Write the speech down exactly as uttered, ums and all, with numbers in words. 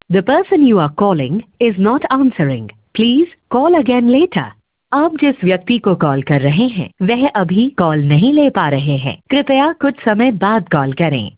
The person you are calling is not answering. Please call again later. आप जिस व्यक्ति को कॉल कर रहे हैं वह अभी कॉल नहीं ले पा रहे हैं। कृपया कुछ समय बाद कॉल करें।